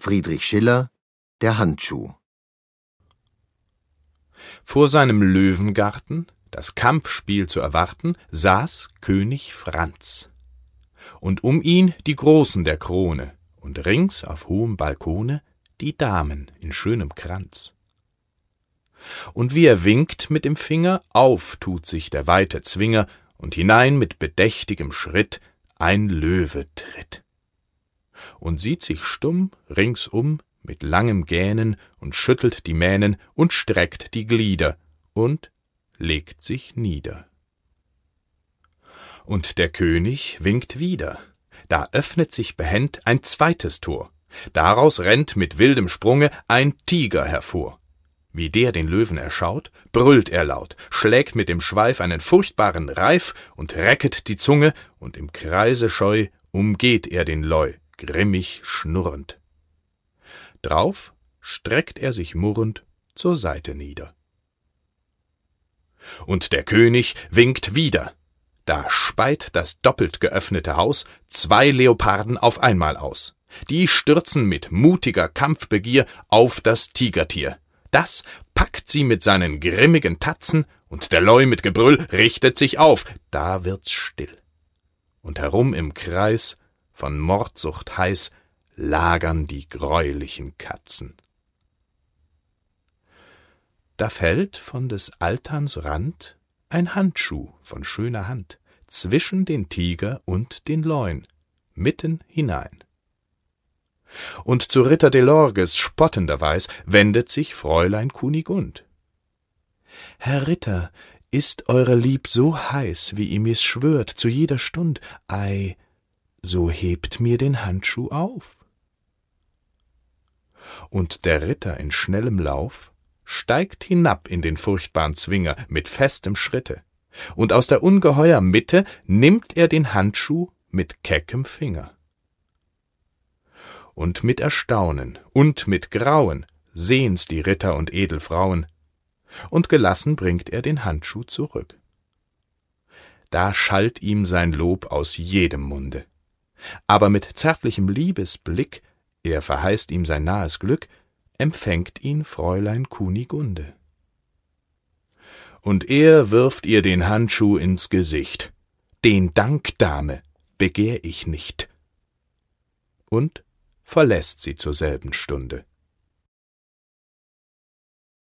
Friedrich Schiller, der Handschuh. Vor seinem Löwengarten, das Kampfspiel zu erwarten, saß König Franz. Und um ihn die Großen der Krone, und rings auf hohem Balkone die Damen in schönem Kranz. Und wie er winkt mit dem Finger, auf tut sich der weite Zwinger, und hinein mit bedächtigem Schritt ein Löwe tritt. Und sieht sich stumm ringsum mit langem Gähnen und schüttelt die Mähnen und streckt die Glieder und legt sich nieder. Und der König winkt wieder. Da öffnet sich behend ein zweites Tor. Daraus rennt mit wildem Sprunge ein Tiger hervor. Wie der den Löwen erschaut, brüllt er laut, schlägt mit dem Schweif einen furchtbaren Reif und recket die Zunge, und im Kreise scheu umgeht er den Leu, grimmig schnurrend. Drauf streckt er sich murrend zur Seite nieder. Und der König winkt wieder. Da speit das doppelt geöffnete Haus 2 Leoparden auf einmal aus. Die stürzen mit mutiger Kampfbegier auf das Tigertier. Das packt sie mit seinen grimmigen Tatzen, und der Leu mit Gebrüll richtet sich auf. Da wird's still. Und herum im Kreis, von Mordsucht heiß, lagern die greulichen Katzen. Da fällt von des Alterns Rand ein Handschuh von schöner Hand zwischen den Tiger und den Leun, mitten hinein. Und zu Ritter Delorges spottenderweis wendet sich Fräulein Kunigund. »Herr Ritter, ist eure Lieb so heiß, wie ihr mir's schwört zu jeder Stund, ei, so hebt mir den Handschuh auf.« Und der Ritter in schnellem Lauf steigt hinab in den furchtbaren Zwinger mit festem Schritte, und aus der ungeheuer Mitte nimmt er den Handschuh mit keckem Finger. Und mit Erstaunen und mit Grauen sehen's die Ritter und Edelfrauen, und gelassen bringt er den Handschuh zurück. Da schallt ihm sein Lob aus jedem Munde, aber mit zärtlichem Liebesblick, er verheißt ihm sein nahes Glück, empfängt ihn Fräulein Kunigunde. Und er wirft ihr den Handschuh ins Gesicht. »Den Dank, Dame, begehr ich nicht«, und verlässt sie zur selben Stunde.